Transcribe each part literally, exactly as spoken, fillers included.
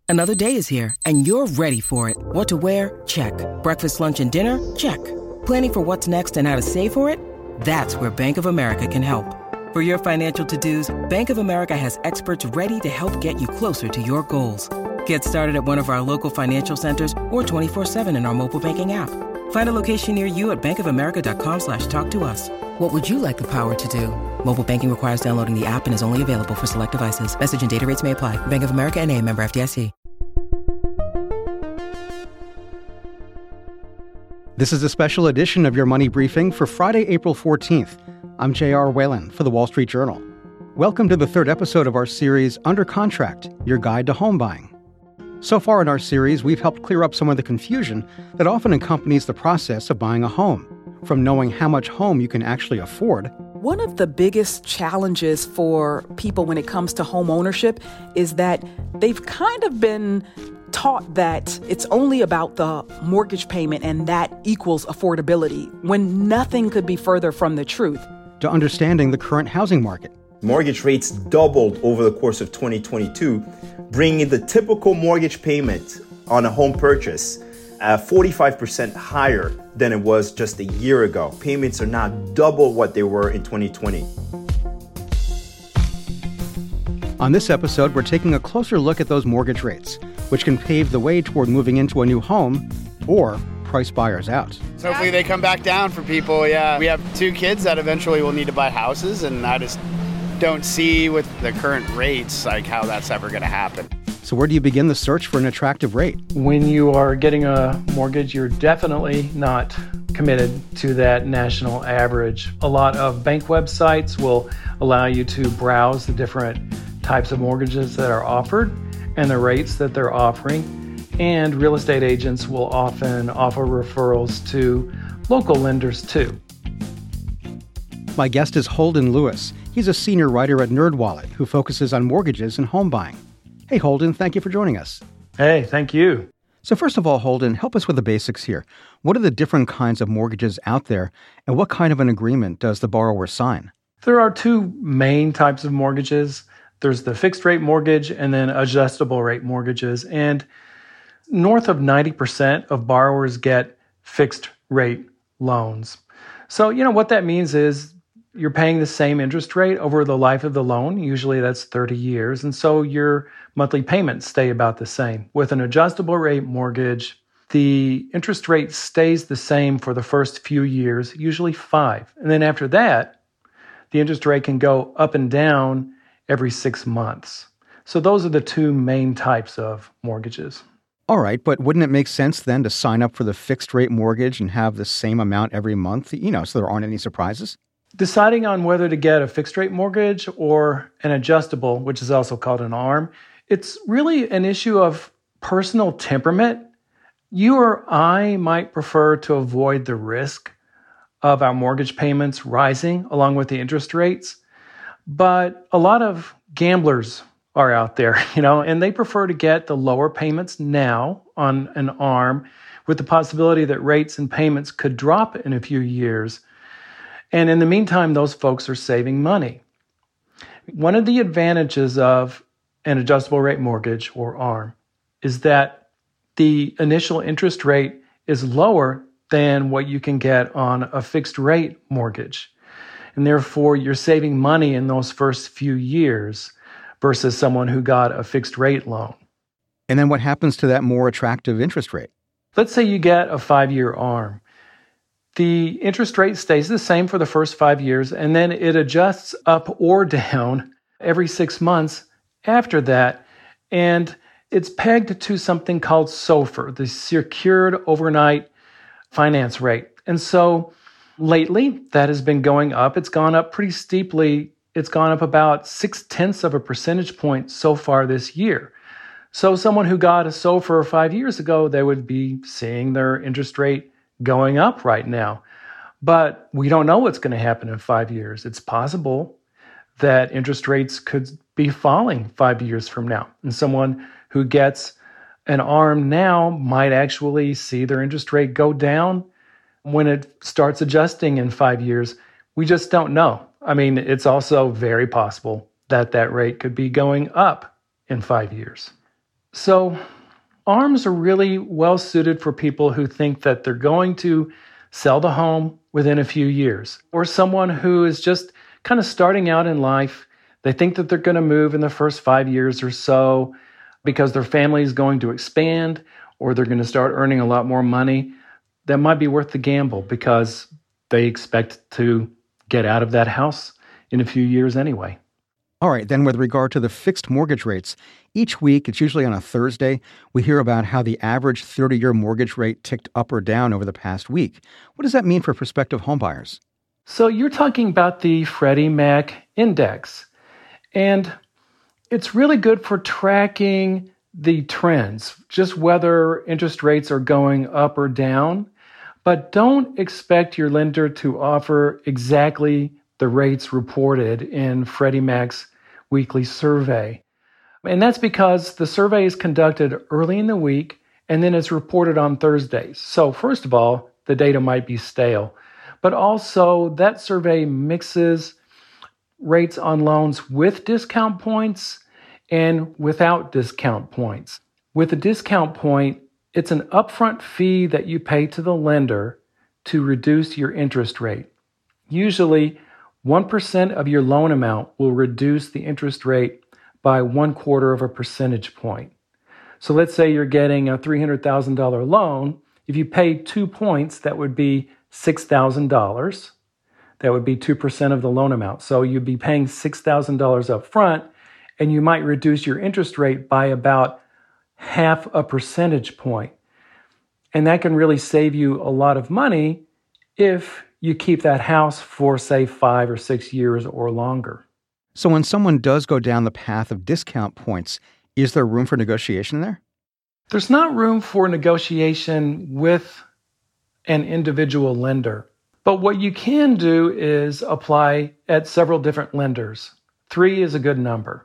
Another day is here, and you're ready for it. What to wear? Check. Breakfast, lunch, and dinner? Check. Planning for what's next and how to save for it? That's where Bank of America can help. For your financial to-dos, Bank of America has experts ready to help get you closer to your goals. Get started at one of our local financial centers or twenty-four seven in our mobile banking app. Find a location near you at bankofamerica.com slash talk to us. What would you like the power to do? Mobile banking requires downloading the app and is only available for select devices. Message and data rates may apply. Bank of America N A, member F D I C. This is a special edition of Your Money Briefing for Friday, April fourteenth. I'm J R. Whalen for The Wall Street Journal. Welcome to the third episode of our series, Under Contract, Your Guide to Home Buying. So far in our series, we've helped clear up some of the confusion that often accompanies the process of buying a home, from knowing how much home you can actually afford. One of the biggest challenges for people when it comes to home ownership is that they've kind of been taught that it's only about the mortgage payment and that equals affordability, when nothing could be further from the truth. To understanding the current housing market. Mortgage rates doubled over the course of twenty twenty-two, bringing the typical mortgage payment on a home purchase uh, forty-five percent higher than it was just a year ago. Payments are now double what they were in twenty twenty. On this episode, we're taking a closer look at those mortgage rates, which can pave the way toward moving into a new home or price buyers out. So hopefully they come back down for people. Yeah, we have two kids that eventually will need to buy houses, and I just don't see with the current rates like how that's ever going to happen. So where do you begin the search for an attractive rate? When you are getting a mortgage, you're definitely not committed to that national average. A lot of bank websites will allow you to browse the different types of mortgages that are offered and the rates that they're offering. And real estate agents will often offer referrals to local lenders too. My guest is Holden Lewis. He's a senior writer at NerdWallet who focuses on mortgages and home buying. Hey, Holden, thank you for joining us. Hey, thank you. So first of all, Holden, help us with the basics here. What are the different kinds of mortgages out there, and what kind of an agreement does the borrower sign? There are two main types of mortgages. There's the fixed rate mortgage and then adjustable rate mortgages. And north of ninety percent of borrowers get fixed rate loans. So, you know, what that means is you're paying the same interest rate over the life of the loan. Usually that's thirty years. And so your monthly payments stay about the same. With an adjustable rate mortgage, the interest rate stays the same for the first few years, usually five. And then after that, the interest rate can go up and down every six months. So those are the two main types of mortgages. All right, but wouldn't it make sense then to sign up for the fixed rate mortgage and have the same amount every month, you know, so there aren't any surprises? Deciding on whether to get a fixed rate mortgage or an adjustable, which is also called an A R M, it's really an issue of personal temperament. You or I might prefer to avoid the risk of our mortgage payments rising along with the interest rates. But a lot of gamblers are out there, you know, and they prefer to get the lower payments now on an A R M with the possibility that rates and payments could drop in a few years. And in the meantime, those folks are saving money. One of the advantages of an adjustable rate mortgage or A R M is that the initial interest rate is lower than what you can get on a fixed rate mortgage. And therefore, you're saving money in those first few years versus someone who got a fixed rate loan. And then what happens to that more attractive interest rate? Let's say you get a five-year A R M. The interest rate stays the same for the first five years, and then it adjusts up or down every six months after that. And it's pegged to something called SOFR, the Secured Overnight Finance Rate. And so lately, that has been going up. It's gone up pretty steeply. It's gone up about six-tenths of a percentage point so far this year. So someone who got a SOFR five years ago, they would be seeing their interest rate going up right now. But we don't know what's going to happen in five years. It's possible that interest rates could be falling five years from now. And someone who gets an A R M now might actually see their interest rate go down when it starts adjusting in five years. We just don't know. I mean, it's also very possible that that rate could be going up in five years. So ARMs are really well suited for people who think that they're going to sell the home within a few years, or someone who is just kind of starting out in life. They think that they're going to move in the first five years or so because their family is going to expand or they're going to start earning a lot more money. That might be worth the gamble because they expect to get out of that house in a few years anyway. All right, then with regard to the fixed mortgage rates, each week, it's usually on a Thursday, we hear about how the average thirty-year mortgage rate ticked up or down over the past week. What does that mean for prospective homebuyers? So you're talking about the Freddie Mac index, and it's really good for tracking the trends, just whether interest rates are going up or down. But don't expect your lender to offer exactly the rates reported in Freddie Mac's weekly survey. And that's because the survey is conducted early in the week and then it's reported on Thursdays. So first of all, the data might be stale, but also that survey mixes rates on loans with discount points and without discount points. With a discount point, it's an upfront fee that you pay to the lender to reduce your interest rate. Usually, one percent of your loan amount will reduce the interest rate by one quarter of a percentage point. So let's say you're getting a three hundred thousand dollars loan. If you pay two points, that would be six thousand dollars. That would be two percent of the loan amount. So you'd be paying six thousand dollars up front, and you might reduce your interest rate by about half a percentage point. And that can really save you a lot of money if you keep that house for, say, five or six years or longer. So when someone does go down the path of discount points, is there room for negotiation there? There's not room for negotiation with an individual lender. But what you can do is apply at several different lenders. Three is a good number.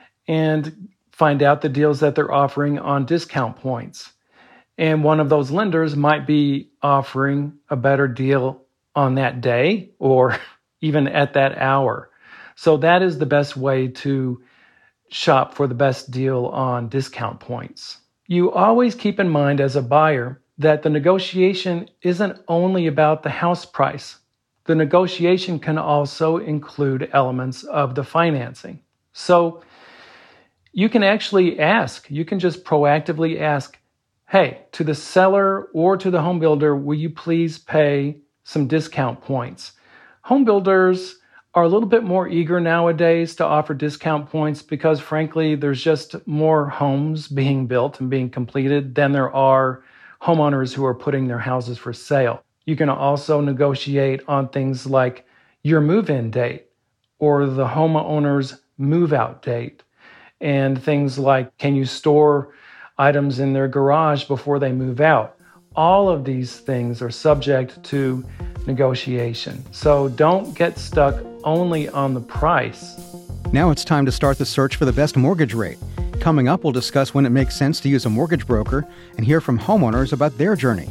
And find out the deals that they're offering on discount points. And one of those lenders might be offering a better deal on that day or even at that hour. So that is the best way to shop for the best deal on discount points. You always keep in mind as a buyer that the negotiation isn't only about the house price. The negotiation can also include elements of the financing. So you can actually ask, you can just proactively ask, hey, to the seller or to the home builder, will you please pay some discount points? Home builders are a little bit more eager nowadays to offer discount points because, frankly, there's just more homes being built and being completed than there are homeowners who are putting their houses for sale. You can also negotiate on things like your move-in date or the homeowner's move-out date, and things like, can you store items in their garage before they move out? All of these things are subject to negotiation. So don't get stuck only on the price. Now it's time to start the search for the best mortgage rate. Coming up, we'll discuss when it makes sense to use a mortgage broker and hear from homeowners about their journey.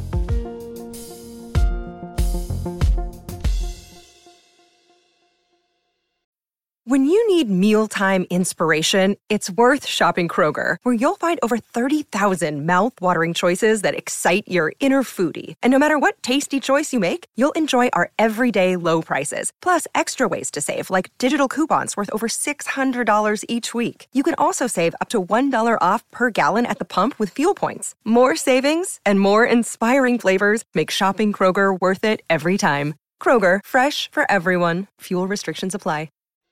When you need mealtime inspiration, it's worth shopping Kroger, where you'll find over thirty thousand mouth-watering choices that excite your inner foodie. And no matter what tasty choice you make, you'll enjoy our everyday low prices, plus extra ways to save, like digital coupons worth over six hundred dollars each week. You can also save up to one dollar off per gallon at the pump with fuel points. More savings and more inspiring flavors make shopping Kroger worth it every time. Kroger, fresh for everyone. Fuel restrictions apply.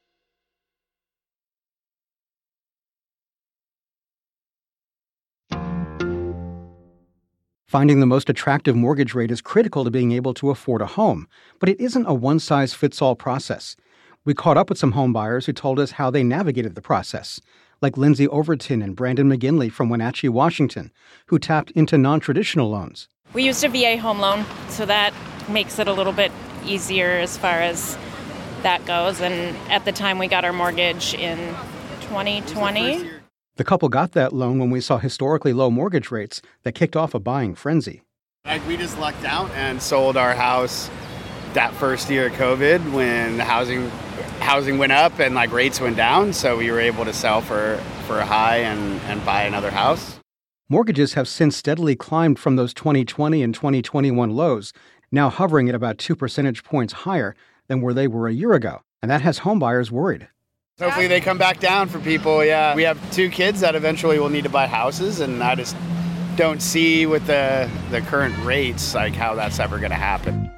Finding the most attractive mortgage rate is critical to being able to afford a home, but it isn't a one-size-fits-all process. We caught up with some home buyers who told us how they navigated the process, like Lindsay Overton and Brandon McGinley from Wenatchee, Washington, who tapped into non-traditional loans. We used a V A home loan, so that makes it a little bit easier as far as that goes. And at the time, we got our mortgage in twenty twenty. The couple got that loan when we saw historically low mortgage rates that kicked off a buying frenzy. Like, we just lucked out and sold our house that first year of COVID when the housing housing went up and like rates went down. So we were able to sell for for a high and, and buy another house. Mortgages have since steadily climbed from those twenty twenty and twenty twenty-one lows, now hovering at about two percentage points higher than where they were a year ago. And that has homebuyers worried. Hopefully they come back down for people, yeah. We have two kids that eventually will need to buy houses, and I just don't see with the, the current rates, like how that's ever going to happen.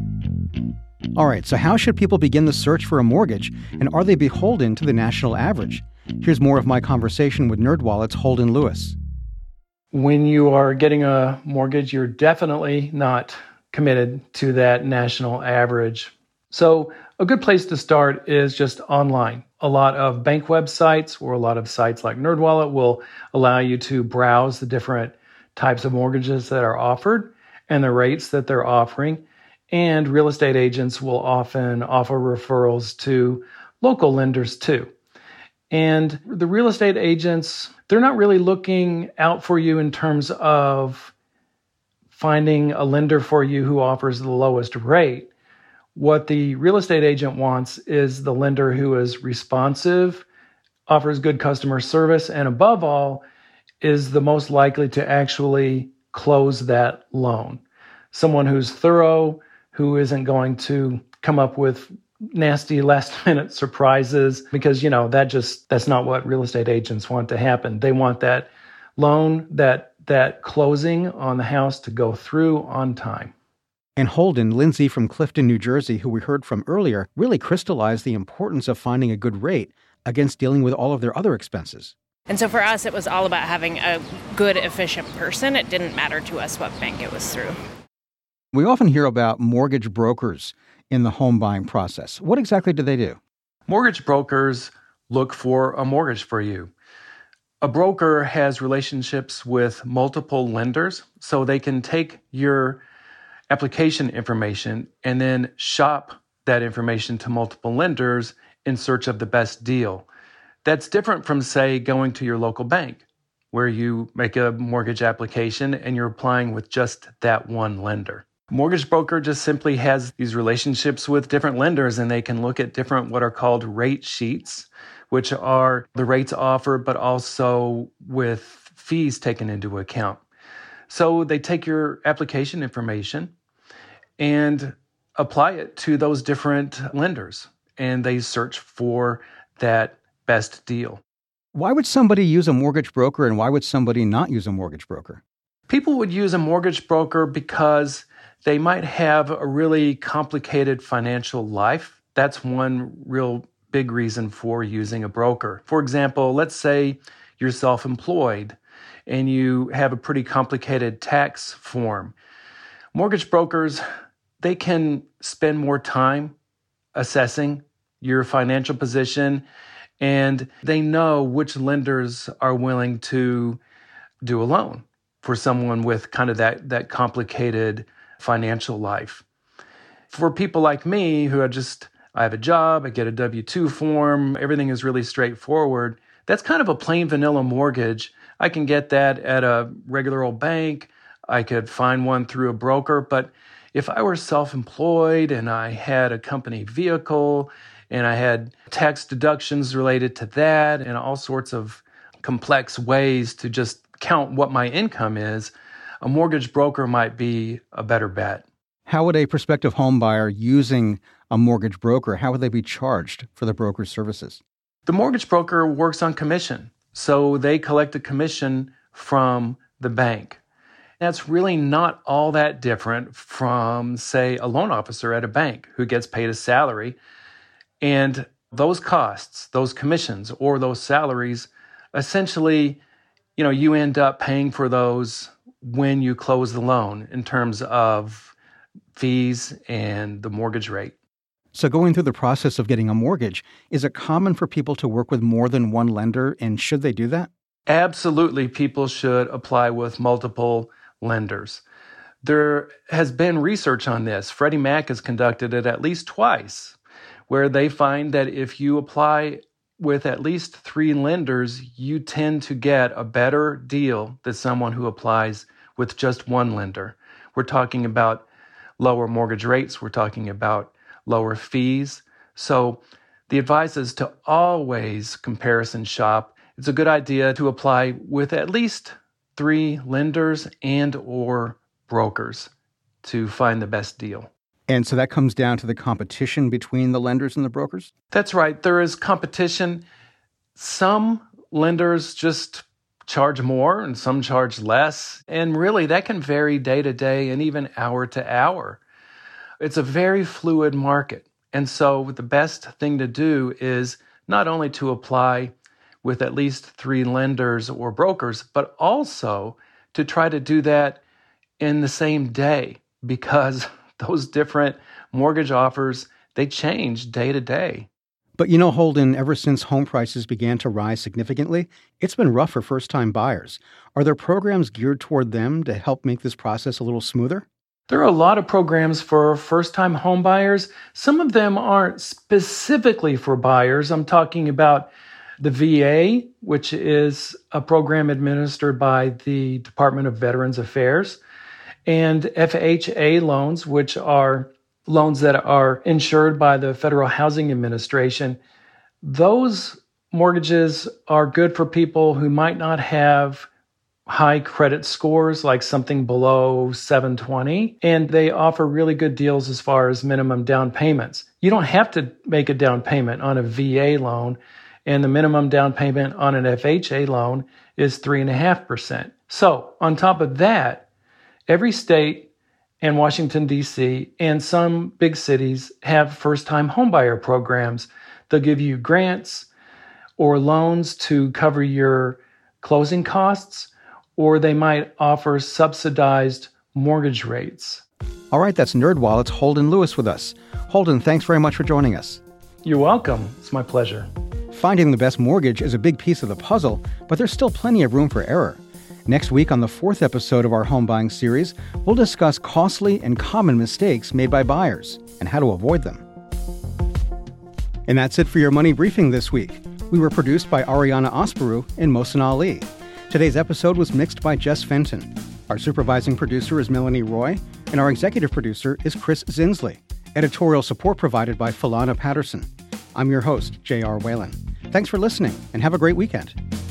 All right, so how should people begin the search for a mortgage, and are they beholden to the national average? Here's more of my conversation with NerdWallet's Holden Lewis. When you are getting a mortgage, you're definitely not committed to that national average. So a good place to start is just online. A lot of bank websites or a lot of sites like NerdWallet will allow you to browse the different types of mortgages that are offered and the rates that they're offering. And real estate agents will often offer referrals to local lenders too. And the real estate agents, they're not really looking out for you in terms of finding a lender for you who offers the lowest rate. What the real estate agent wants is the lender who is responsive, offers good customer service, and above all, is the most likely to actually close that loan. Someone who's thorough, who isn't going to come up with nasty last-minute surprises, because, you know, that just, that's not what real estate agents want to happen. They want that loan, that that closing on the house to go through on time. And Holden, Lindsay from Clifton, New Jersey, who we heard from earlier, really crystallized the importance of finding a good rate against dealing with all of their other expenses. And so for us, it was all about having a good, efficient person. It didn't matter to us what bank it was through. We often hear about mortgage brokers in the home buying process. What exactly do they do? Mortgage brokers look for a mortgage for you. A broker has relationships with multiple lenders, so they can take your application information and then shop that information to multiple lenders in search of the best deal. That's different from, say, going to your local bank, where you make a mortgage application and you're applying with just that one lender. Mortgage broker just simply has these relationships with different lenders, and they can look at different what are called rate sheets, which are the rates offered, but also with fees taken into account. So they take your application information and apply it to those different lenders, and they search for that best deal. Why would somebody use a mortgage broker, and why would somebody not use a mortgage broker? People would use a mortgage broker because they might have a really complicated financial life. That's one real big reason for using a broker. For example, let's say you're self-employed and you have a pretty complicated tax form. Mortgage brokers, they can spend more time assessing your financial position, and they know which lenders are willing to do a loan for someone with kind of that, that complicated financial life. For people like me who are just, I have a job, I get a W two form, everything is really straightforward, that's kind of a plain vanilla mortgage. I can get that at a regular old bank. I could find one through a broker. But if I were self-employed and I had a company vehicle and I had tax deductions related to that and all sorts of complex ways to just count what my income is, a mortgage broker might be a better bet. How would a prospective home buyer using a mortgage broker, how would they be charged for the broker's services? The mortgage broker works on commission. So they collect a commission from the bank. That's really not all that different from, say, a loan officer at a bank who gets paid a salary. And those costs, those commissions, or those salaries, essentially, you know, you end up paying for those when you close the loan in terms of fees and the mortgage rate. So going through the process of getting a mortgage, is it common for people to work with more than one lender, and should they do that? Absolutely, people should apply with multiple lenders. There has been research on this. Freddie Mac has conducted it at least twice, where they find that if you apply with at least three lenders, you tend to get a better deal than someone who applies with just one lender. We're talking about lower mortgage rates. We're talking about lower fees. So the advice is to always comparison shop it's a good idea to apply with at least three lenders and or brokers to find the best deal. And so that comes down to the competition between the lenders and the brokers? That's right. There is competition. Some lenders just charge more and some charge less. And really, that can vary day to day and even hour to hour. It's a very fluid market. And so the best thing to do is not only to apply with at least three lenders or brokers, but also to try to do that in the same day, because those different mortgage offers, they change day to day. But you know, Holden, ever since home prices began to rise significantly, it's been rough for first-time buyers. Are there programs geared toward them to help make this process a little smoother? There are a lot of programs for first-time home buyers. Some of them aren't specifically for buyers. I'm talking about the V A, which is a program administered by the Department of Veterans Affairs, and F H A loans, which are loans that are insured by the Federal Housing Administration. Those mortgages are good for people who might not have high credit scores, like something below seven twenty, and they offer really good deals as far as minimum down payments. You don't have to make a down payment on a V A loan, and the minimum down payment on an F H A loan is three point five percent. So on top of that, every state and Washington, D C, and some big cities have first-time homebuyer programs. They'll give you grants or loans to cover your closing costs, or they might offer subsidized mortgage rates. All right, that's NerdWallet's Holden Lewis with us. Holden, thanks very much for joining us. You're welcome. It's my pleasure. Finding the best mortgage is a big piece of the puzzle, but there's still plenty of room for error. Next week on the fourth episode of our home buying series, we'll discuss costly and common mistakes made by buyers and how to avoid them. And that's it for your money briefing this week. We were produced by Ariana Osperu and Mohsen Ali. Today's episode was mixed by Jess Fenton. Our supervising producer is Melanie Roy, and our executive producer is Chris Zinsley. Editorial support provided by Philana Patterson. I'm your host, J R Whalen. Thanks for listening, and have a great weekend.